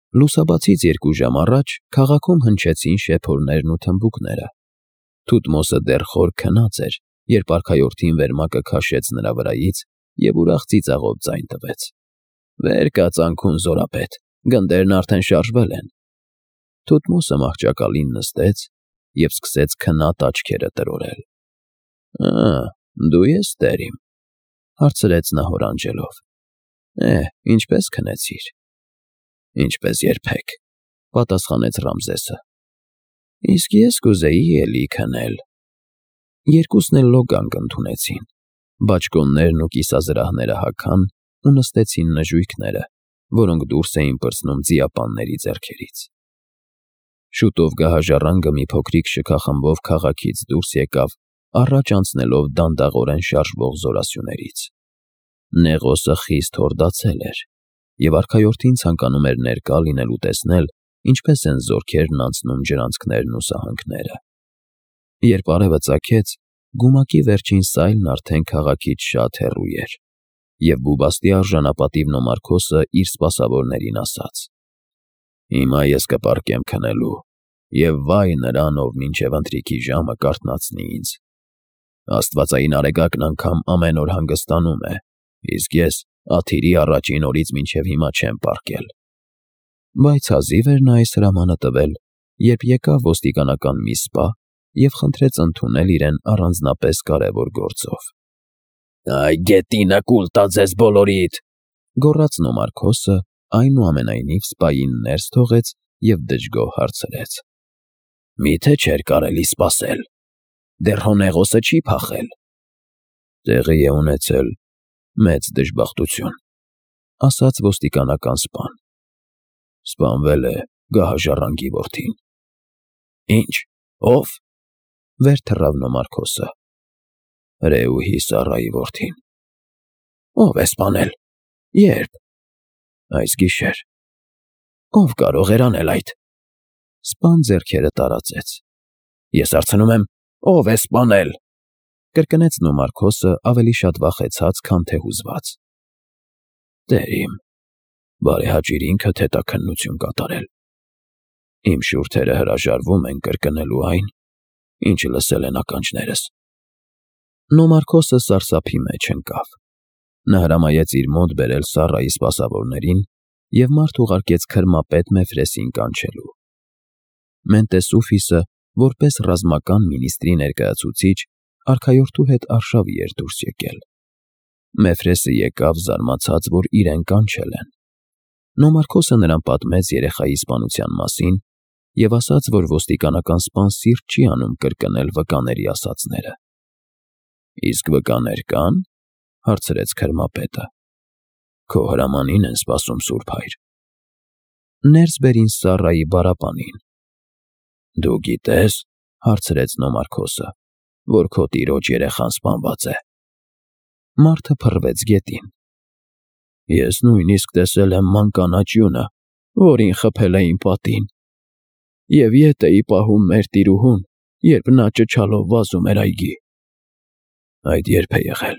Լուսաբացից 2 ժամ առաջ քաղաքում հնչեցին շեփորներն ու թմբուկները։ Թութմոսը դեռ խոր քնած էր, երբ արքայորդին վերմակը քաշեց նրա վրայից և ուրախ ծիծաղով ձայն տվեց. «Վեր կաց անքուն զորապետ, գնդերն արդեն շարժվել են»։ Թութմոսը մահճակալին նստեց և սկսեց քնած աչքերը տրորել։ Դու ես տեր իմ, հարցրեց նա հորանջելով։ Ինչպե՞ս քնեցիր։ Ինչպես երբեք, պատասխանեց Ռամզեսը։ Իսկ ես կուզեի էլի քնել։ Երկուսն էլ լոգանք ընդունեցին։ Բաճկոններն ու կիսազրահները հագան ու նստեցին նժույգները, որոնք դուրս էին պրծնում ձիապանների ձեռքերից։ Շուտով գահաժառանգը մի փոքրիկ շքախմբով քաղաքից դուրս եկավ, առաջ անցնելով դանդաղորեն շարժվող զորասյուներից։ Նեղոսը խիստ հորդացել էր, և արքայորդին ցանկանում էր ներկա լինել ու տեսնել, ինչպես են զորքերն անցնում ջրանցքներն ու սահանքները։ Երբ արևը ծագեց, գումակի վերջին սայլն արդեն քաղաքից շատ հեռու էր, և բուբաստի արժանապատիվ Նոմարքոսը իր սպասավորներին ասաց. «Հիմա ես կպառկեմ քնելու, և վայ նրան, ով մինչև ընթրիքի ժամը կարթնացնի ինձ։ Աստվածային արեգակն անգամ ամեն օր հանգստանում է, իսկ ես աթիրի առաջին օրից մինչև հիմա չեմ պառկել»։ Բայց հազիվ էր նա այս հրամանը տվել, երբ եկավ ոստիկանական մի սպա և խնդրեց ընդունել իրեն առանձնապես կարևոր գործով։ «Այ գետինը կուլ տա ձեզ բոլորիդ», գոռաց Նոմարքոսը, այնուամենայնիվ սպային ներս թողեց և դժգոհ հարցրեց. «Մի՞թե չէր կարելի սպասել։ Դեռ հո Նեղոսը չի փախել»։ «Տեղի է ունեցել մեծ դժբախտություն», ասաց ոստիկանական սպան։ «Սպանվել է գահաժառանգի որդին»։ «Ինչ, ով»։ Վեր թռավ Նոմարքոսը։ «Ռեուհի Սառայի որդին»։ «Ո՞վ է սպանել, ե՞րբ»։ «Այս գիշեր»։ «Ո՞վ կարող էր անել այդ»։ Սպան ձեռքերը տարածեց։ «Ես հարցնում եմ, ո՞վ է սպանել», կրկնեց Նոմարքոսը ավելի շատ վախեցած, քան թե հուզված։ «Տեր իմ, բարեհաճիր ինքդ հետաքննություն կատարել։ Իմ շուրթերը հրաժարվում են կրկնելու այն, ինչ լսել են ականջներս»։ Նոմարքոսը սարսափի մեջ ընկավ։ Նա հրամայեց իր մոտ բերել Սառայի սպասավորներին և մարդ ուղարկեց քրմապետ Մեֆրեսին կանչելու։ Մենտեսուֆիսը, որպես ռազմական մինիստրի ներկայացուցիչ, արքայորդու հետ արշավի էր դուրս եկել։ Մեֆրեսը եկավ զարմացած, որ իրեն կանչել են։ Նոմարքոսը նրան պատմեց երեխայի սպանության մասին և ասաց, որ ոստիկանական սպան սիրտ չի անում կրկնել վկաների ասածները։ «Իսկ վկաներ կան»։ Հարցրեց քրմապետը։ «Քո հրամանին են սպասում, Սուրբ Հայր»։ Ներս բեր ինձ Սառայի բառապանին։ «Դու գիտե՞ս», հարցրեց Նոմարքոսը, «որ քո տիրոջ երեխան սպանված է»։ Մարդը փռվեց գետին։ «Ես նույնիսկ տեսել եմ մանկանաչ յունը, որին խփել էին պատին, և ետ էի պահում մեր տիրուհուն, երբ նա ճչալով վազում էր այգի»։ «Այդ ե՞րբ է եղել»։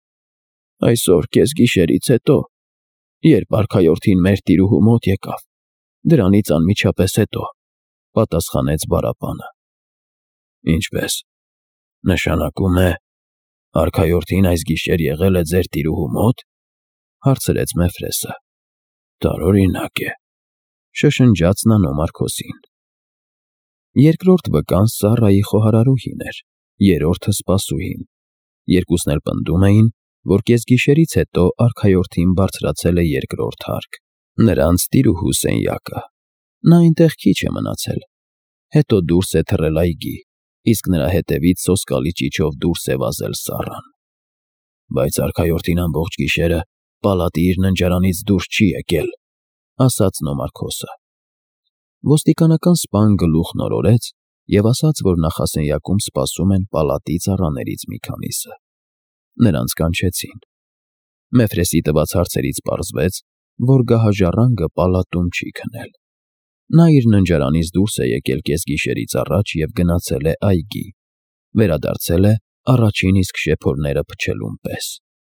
«Այսօր կեսգիշերից հետո, երբ արքայորդին մեր տիրուհու մոտ եկավ, դրանից անմիջապես հետո», պատասխանեց բառապանը։ «Ինչպե՞ս, նշանակում է, արքայորդին այս գիշեր եղել է ձեր տիրուհու մոտ»։ Հարցրեց Մեֆրեսը։ «Տարօրինակ է», շշնջաց նա Նոմարքոսին։ Երկրորդ վկան Սառայի խոհարարուհին էր, երրորդը սպասուհին։ Երկուսն էլ պնդում էին, որ կեսգիշերից հետո արքայորդին բարձրացել է երկրորդ հարկ, նրանց տիրուհու սենյակը։ Նա այնտեղ քիչ է մնացել, հետո դուրս է թռել այգի, իսկ նրա հետևից սոսկալի ճիչով դուրս է վազել Սառան։ Բայց արքայորդին ամբողջ գիշերը պալատի իր ննջարանից դուրս չի եկել», ասաց Նոմարքոսը։ Ոստիկանական սպան գլուխն օրորեց և ասաց, որ նախասենյակում սպասում են պալատի ծառաներից մի քանիսը։ Նրանց կանչեցին։ Մեֆրեսի տված հարցերից պարզվեց, որ գահաժառանգը պալատում չի քնել։ Նա իր ննջարանից դուրս է եկել կեսգիշերից առաջ և գնացել է այգի, վերադարձել է առաջին իսկ շեփորները փչելուն պես։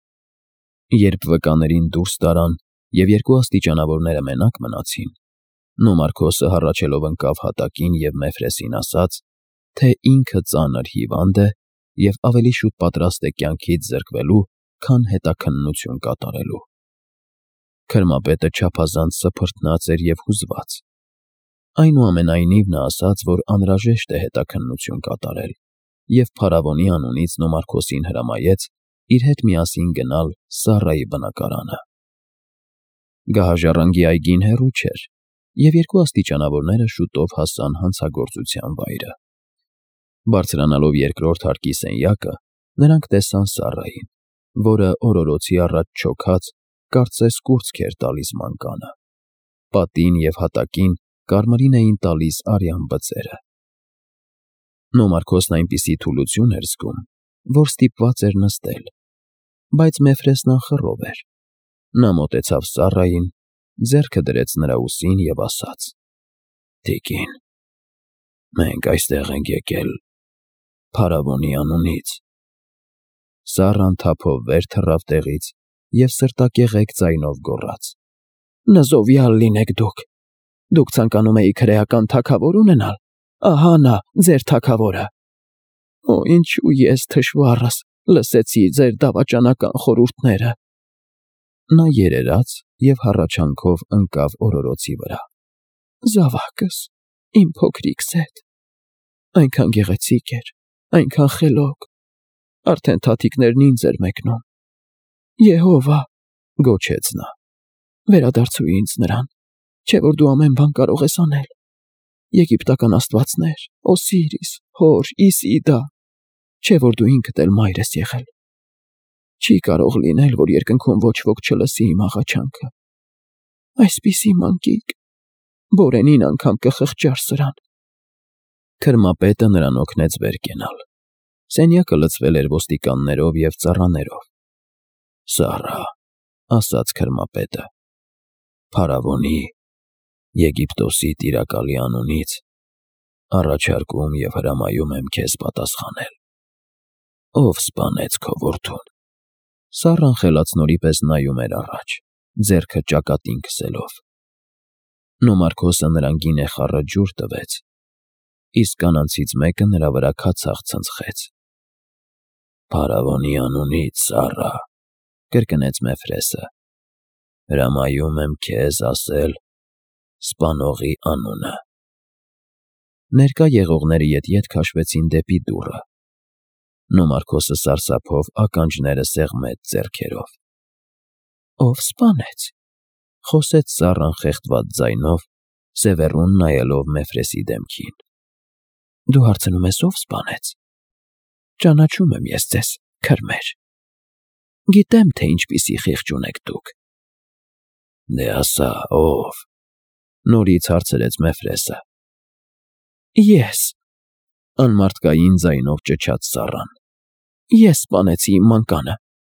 Երբ վկաներին դուրս տարան և երկու աստիճանավորները մենակ մնացին, Նոմարքոսը հառաչելով ընկավ հատակին և Մեֆրեսին ասաց, թե ինքը ծանր հիվանդ է և ավելի շուտ պատրաստ է կյանքից զրկվելու, քան հետաքննություն կատարելու։ Քրմապետը չափազանց սփռթնած էր և հուզված։ Այնուամենայնիվ նա ասաց, որ անհրաժեշտ է հետաքննություն կատարել, և փարավոնի անունից Նոմարքոսին հրամայեց իր հետ միասին գնալ Սառայի բնակարանը։ Գահաժառանգի այգին հեռու չէր, և երկու աստիճանավորները շուտով հասան հանցագործության վայրը։ Բարձրանալով երկրորդ հարկի սենյակը, նրանք տեսան Սառային, որը օրորոցի առաջ չոքած, կարծես կուրծք էր տալիս մանկանը։ Պատին և հատակին կարմիրին էին տալիս արյան բծերը։ Նոմարքոսն այնպիսի թուլություն էր զգում, որ ստիպված էր նստել, բայց Մեֆրեսն անխռով էր։ Նա մոտեցավ Սառային, ձեռքը դրեց նրա ուսին և ասաց. «Տիկին, մենք այստեղ ենք եկել փարավոնի անունից»։ Սառան թափով վեր թռավ տեղից և սրտակեղեկ ձայնով գոռաց. «Նզովյալ լինեք դուք։ Դուք ցանկանում էիք հրեական թագավոր ունենալ, ահա նա, ձեր թագավորը։ Օ, ինչու ես, թշվառս, լսեցի ձեր դավաճանական խորհուրդները»։ Նա երերաց և հառաչանքով ընկավ օրորոցի վրա։ «Զավակս, իմ փոքրիկ Սեթ, այնքան գեղեցիկ էր, այնքան խելոք, արդեն թաթիկներն ինձ էր մեկնում»։ «Եհովա», գոչեց նա, «վերադարձրու ինձ նրան, չէ՞ որ դու ամեն բան կարող ես անել։ Եգիպտական աստվածներ, Օսիրիս, Հոր, Իսիդա, չէ՞ որ դու ինքդ էլ մայր ես եղել։ Չի կարող լինել, որ երկնքում ոչ ոք չլսի իմ աղաչանքը։ Այսպիսի մանկիկ, Բորենին անգամ կխղճար սրան»։ Քրմապետը նրան օգնեց վեր կենալ։ Սենյակը լցվել էր ոստիկաններով և ծառաներով։ «Սառա», ասաց քրմապետը, «փարավոնի, Եգիպտոսի տիրակալի անունից առաջարկում և հրամայում եմ քեզ պատասխանել։ Ո՞վ սպանեց քո որդուն»։ Սառան խելացնորի պես նայում էր առաջ, ձեռքը ճակատին քսելով։ Նոմարքոսը նրան գինե խառը ջուր տվեց, իսկ կանանցից մեկը նրա վրա քացախ ցնցեց։ «Փարավոնի անունից, Սառա», կրկնեց Մեֆրեսը, «հրամայում եմ քեզ ասել սպանողի անունը»։ Ներկա եղողները ետ-ետ քաշվեցին դեպի դուռը։ Նոմարքոսը սարսափով ականջները սեղմեց ձեռքերով։ «Ով սպանեց», խոսեց Սառան խեղդված ձայնով, սևեռուն նայելով Մեֆրեսի դեմքին։ «Դու հարցնում ես՝ ով սպանեց։ Ճանաչում եմ ես ձեզ, քրմեր։ Գիտեմ, թե ինչպիսի խիղճ ունեք դուք»։ «Դե ասա, ով», նորից հարցրեց Մեֆրեսը։ «Ես», անմարդկային ձայնով ճչաց Սառան, «ես սպանեցի իմ մանկանը,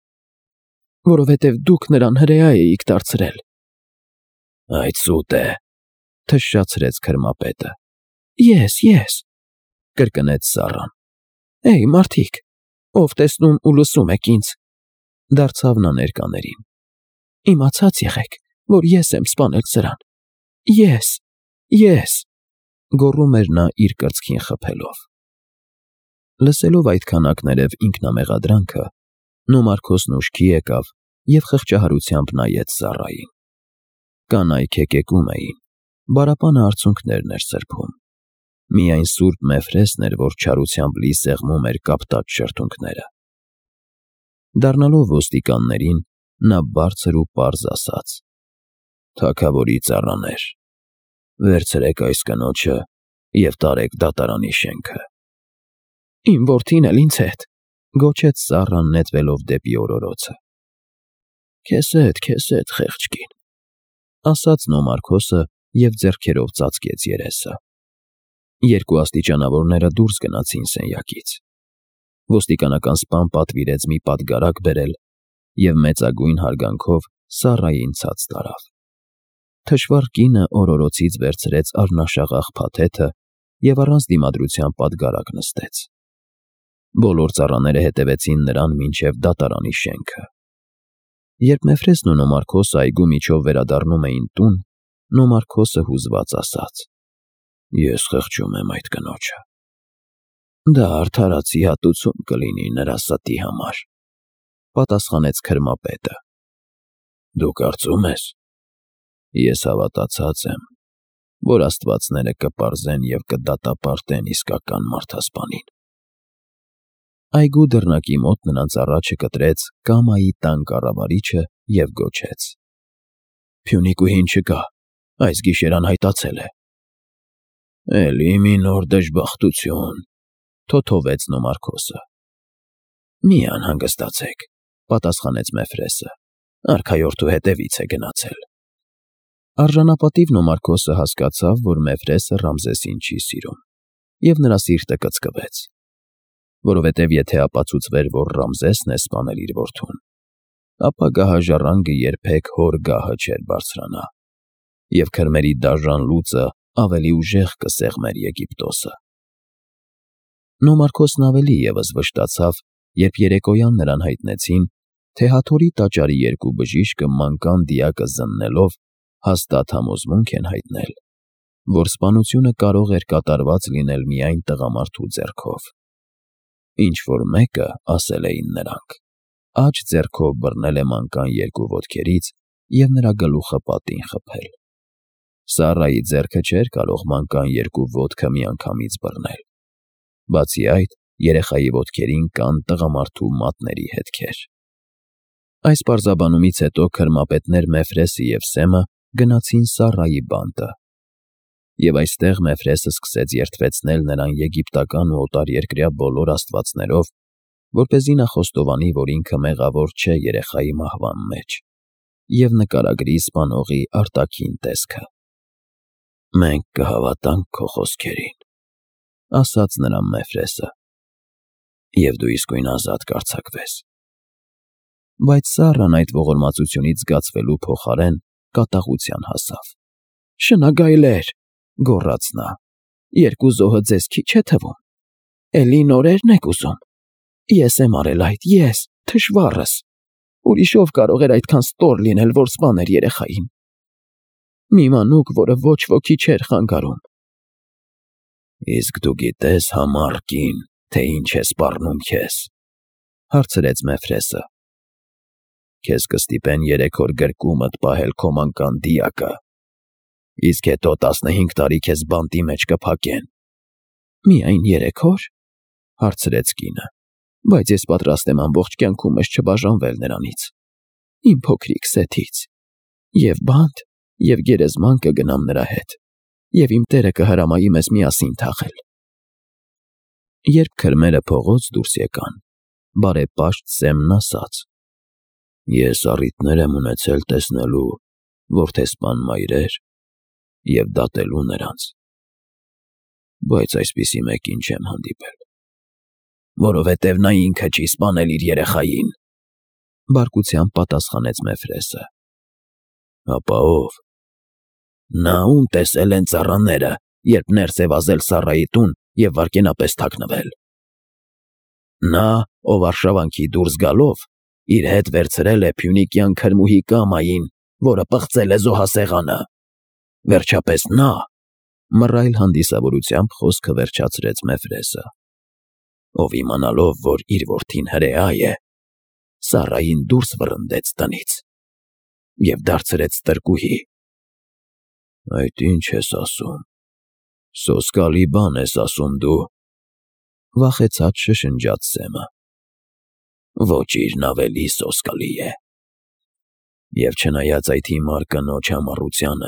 որովհետև դուք նրան հրեա էիք դարձրել»։ «Այդ սուտ է», թշշացրեց քրմապետը։ Ես, կրկնեց Սառան։ «Էյ, մարդիկ, ով տեսնում ու լսում եք ինձ», դարձավ նա ներկաներին, «իմացած եղեք, որ ես եմ սպանել սրան։ Ես, գոռում էր նա իր կրծքին խփելով։ Լսելով այդ քանակներև ինքնամեղադրանքը, Նոմարքոսն ուշքի եկավ և խղճահարությամբ նայեց Սառային։ Կանայք հեկեկում էին, բարապանը արցունքներն էր սրբում։ Միայն սուրբ Մեֆրեսն էր, որ չարությամբ լի սեղմում էր կապտած շրթունքները։ Դառնալով ոստիկաններին, նա բարձր ու պարզ ասաց. «Թագավորի ծառաներ, վերցրեք այս կնոջը և տարեք դատարանի շենքը»։ «Իմ որդին էլ ինձ հետ», գոչեց Սառան նետվելով դեպի օրորոցը։ «Քեզ հետ, խեղճ կին», ասաց Նոմարքոսը և ձեռքերով ծածկեց երեսը։ Երկու աստիճանավորները դուրս գնացին սենյակից։ Ոստիկանական սպան պատվիրեց մի պատգարակ բերել և մեծագույն հարգանքով Սառային ցած տարավ։ Թշվառ կինը օրորոցից վերցրեց առնաշաղախ փաթեթը և առանց դիմադրության պատգարակ նստեց։ Բոլոր ծառաները հետևեցին նրան մինչև դատարանի շենքը։ Երբ Մեֆրեսն ու Նոմարքոսը այգու միջով վերադառնում էին տուն, Նոմարքոսը հուզված ասաց. Ես խղճում եմ այդ կնոջը։ Դա արդարացի հատուցում կլինի նրա ստի համար, պատասխանեց քրմապետը։ Դու կարծում ես։ Ես հավատացած եմ, որ աստվածները կպարզեն և կդատապարտեն իսկական մարդասպանին։ Այգու դռնակի մոտ նրանց առաջը կտրեց Կամայի տան կառավարիչը և գոչեց. Փյունիկուհին չկա, այս գիշեր անհայտացել է։ Էլի մի նոր դժբախտություն, թոթովեց Նոմարքոսը։ Մի անհանգստացեք, պատասխանեց Մեֆրեսը, արքայորդու հետևից է գնացել։ Արժանապատիվ Նոմարքոսը հասկացավ, որ Մեֆրեսը Ռամզեսին չի սիրում, և նրա սիրտը կծկվեց, որովհետև եթե ապացուցվեր, որ Ռամզեսն է սպանել իր որդուն, ապա գահաժառանգը երբեք հոր գահը չէր բարձրանա, և քրմերի դաժան լուծը ավելի ուժեղ կսեղմեր Եգիպտոսը։ Նոմարքոսն ավելի ևս վշտացավ, երբ երեկոյան նրան հայտնեցին, թե Հաթորի տաճարի երկու բժիշկը մանկան դիակը զննելով հաստատ համոզմունք են հայտնել, որ սպանությունը կարող էր կատարված լինել միայն տղամարդու ձեռքով։ Ինչ-որ մեկը, ասել էին նրանք, աջ ձեռքով բռնել է մանկան երկու ոտքերից և նրա գլուխը պատին խփել։ Սառայի ձեռքը չէր կարող մանկան երկու ոտքը միանգամից բռնել։ Բացի այդ, երեխայի ոտքերին կան տղամարդու մատների հետքեր։ Այս պարզաբանումից հետո քրմապետներ Մեֆրեսը և Սեմը գնացին Սառայի բանտը, և այստեղ Մեֆրեսը սկսեց երդվեցնել նրան եգիպտական ու օտարերկրյա բոլոր աստվածներով, որպեսզի նա խոստովանի, որ ինքը մեղավոր չէ երեխայի մահվան մեջ, և նկարագրի սպանողի արտաքին տեսքը։ Մենք կհավատանք քո խոսքերին, ասաց նրան Մեֆրեսը, և դու իսկույն ազատ կարձակվես։ Բայց Սառան այդ ողորմածությունից զգացվելու փոխարեն կատաղության հասավ։ Շնագայլեր, գոռաց նա, երկու զոհը ձեզ քիչ է թվում։ Էլի նորերն եք ուզում։ Ես եմ արել այդ, ես, թշվառս։ Ուրիշ ով կարող էր այդքան ստոր լինել, որ սպաներ երեխային։ Մի մանուկ, որը ոչ ոքի չէր խանգարում։ Իսկ դու գիտես, համառ կին, թե ինչ է սպառնում քեզ, հարցրեց Մեֆրեսը։ Քեզ կստիպեն 3 օր գրկումդ պահել քո մանկան դիակը, իսկ հետո 15 տարի քեզ բանտի մեջ կփակեն։ Միայն 3 օր, հարցրեց կինը, բայց ես պատրաստ եմ ամբողջ կյանքումս չբաժանվել նրանից, իմ փոքրիկ սեթից, և բանտ, և գերեզման կգնամ նրա հետ, և իմ տերը կհրամայի մեզ միասին թաղել։ Երբ քրմերը փողոց դուրս եկան, բարեպաշտ Սեմն ասաց. Ես առիթներ եմ ունեցել տեսնելու որդեսպան մայրեր և դատելու նրանց, բայց այսպիսի մեկին չեմ հանդիպել։ Որովհետև նա ինքը չի սպանել իր երեխային, բարկությամբ պատասխանեց Մեֆրեսը։ Ապա ով։ Նա, ում տեսել են ծառաները, երբ ներս է վազել Սառայի տուն և վայրկենապես թաքնվել։ Նա, ով արշավանքի դուրս գալով, իր հետ վերցրել է փյունիկյան քրմուհի Կամային, որը պղծել է զոհասեղանը։ Վերջապես նա, մռայլ հանդիսավորությամբ խոսքը վերջացրեց Մեֆրեսը, ով իմանալով, որ իր որդին հրեա է, Սառային դուրս վռնդեց տնից և դարձրեց տրկուհի։ Այդ ինչ ես ասում, սոսկալի բան ես ասում դու, վախեցած շշնջաց Սեմը։ Ոչինչն ավելի սոսկալի է։ Եվ չնայած այդ հիմար կնոջ համառությանը,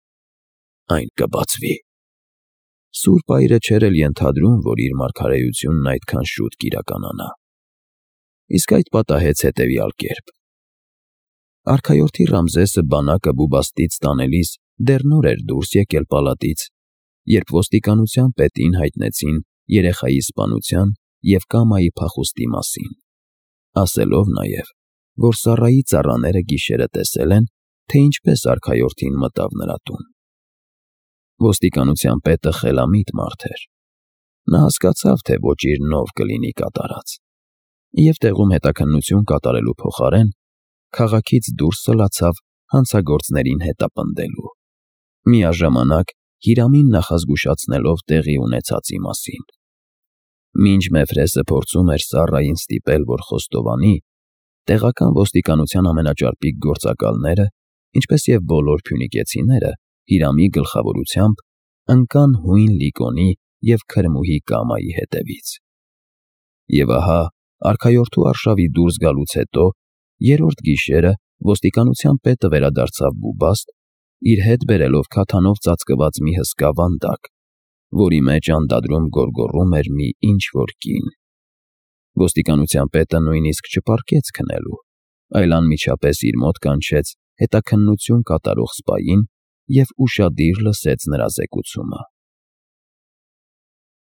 այն կբացվի։ Սուրբ այրը չէր էլ ենթադրում, որ իր մարգարեությունն այդքան շուտ կիրականանա։ Իսկ այդ պատահեց հետևյալ կերպ. Արքայորդի Ռամզեսը բանակը Բուբաստից տանելիս դեռ նոր էր դուրս եկել պալատից, երբ ոստիկանության պետին հայտնեցին երեխայի սպանության և Կամայի փախուստի մասին, ասելով նաև, որ Սառայի ծառաները գիշերը տեսել են, թե ինչպես արքայորդին մտավ նրա տուն։ Ոստիկանության պետը խելամիտ մարդ էր։ Նա հասկացավ, թե ոչ իր նով կլինի կատարած, և տեղում հետաքննություն կատարելու փոխարեն քաղաքից դուրս սլացավ հանցագործներին հետապնդելու։ Միաժամանակ Հիրամին նախազգուշացնելով տեղի ունեցածի մասին։ Մինչ Մեֆրեսը փորձում էր Սառային ստիպել, որ խոստովանի, տեղական ոստիկանության ամենաճարպիկ գործակալները, ինչպես և բոլոր փյունիկեցիները, Հիրամի գլխավորությամբ ընկան հույն Լիկոնի և քրմուհի Կամայի հետևից։ Եվ ահա, արքայորդու արշավի դուրս գալուց հետո, երրորդ գիշերը ոստիկանության պետը վերադարձավ Բուբաստ, իր հետ բերելով քաթանով ծածկված մի հսկա վանդակ, որի մեջ անդադրում գոռգոռում էր մի ինչ֊որ կին։ Ոստիկանության պետը նույնիսկ չպառկեց քնելու, այլ անմիջապես իր մոտ կանչեց հետաքննություն կատարող սպային և ուշադիր լսեց նրա զեկուցումը։